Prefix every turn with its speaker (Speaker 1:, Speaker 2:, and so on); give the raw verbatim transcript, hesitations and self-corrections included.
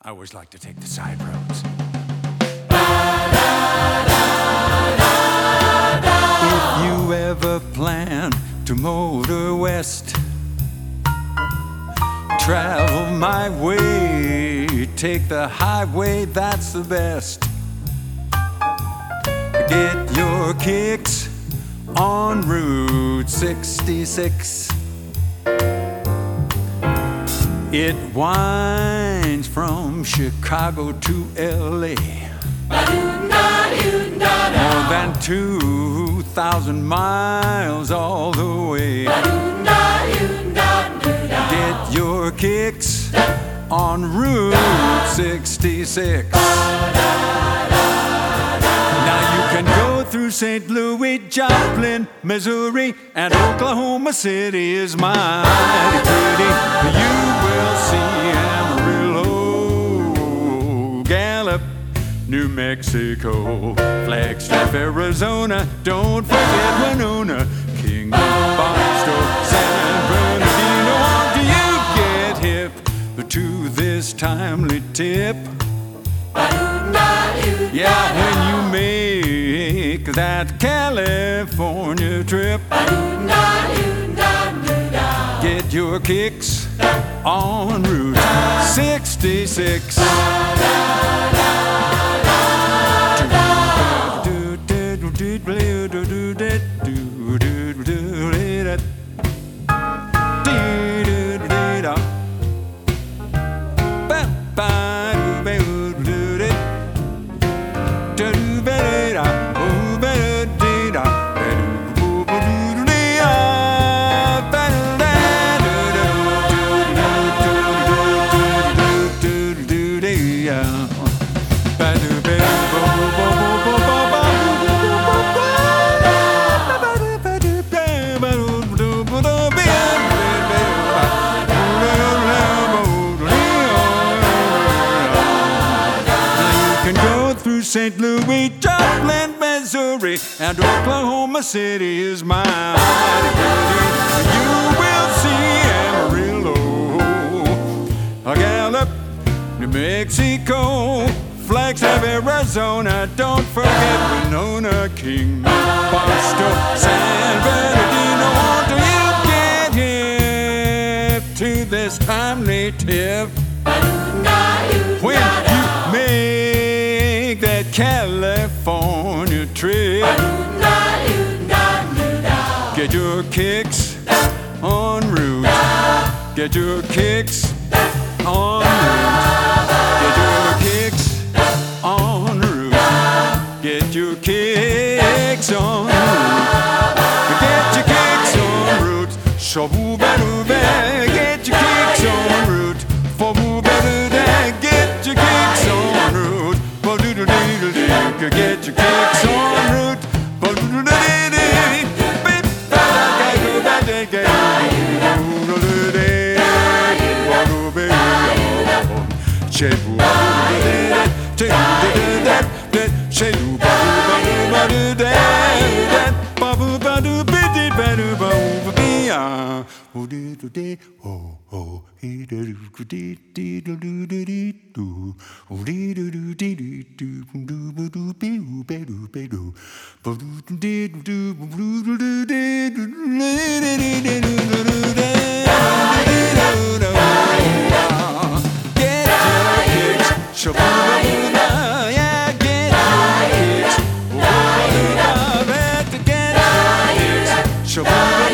Speaker 1: I always like to take the side roads. If you ever plan to motor west, travel my way, take the highway, that's the best. Get your kicks on Route sixty-six. It winds from Chicago to L A, more than two thousand miles all the way. Get your kicks on Route sixty-six. Now you can go through Saint Louis, Joplin, Missouri, and Oklahoma City is mighty pretty. You will see Amarillo, Gallup, New Mexico, Flagstaff, Arizona. Don't forget Winona, Kingman, Barstow, San Bernardino. Do you get hip to this timely tip? Yeah, when you make that California trip, get your kicks on Route sixty-six. Saint Louis, Joplin, Missouri, and Oklahoma City is mighty pretty. You will see Amarillo, Gallup, New Mexico, Flagstaff, Arizona. Don't forget Winona, Kingman, Barstow, San Bernardino. Do you get hip to this timely tip? When you make that California trip, get your kicks on Route. Get your kicks on Route. Get your kicks on Route. Get your kicks on Route. Get your kicks on Route. Shaboo-ba-doo-ba. Get your kicks on Route. For-boo-ba-doo-da. Get your kicks on Route. Get your kicks on Route. Shabba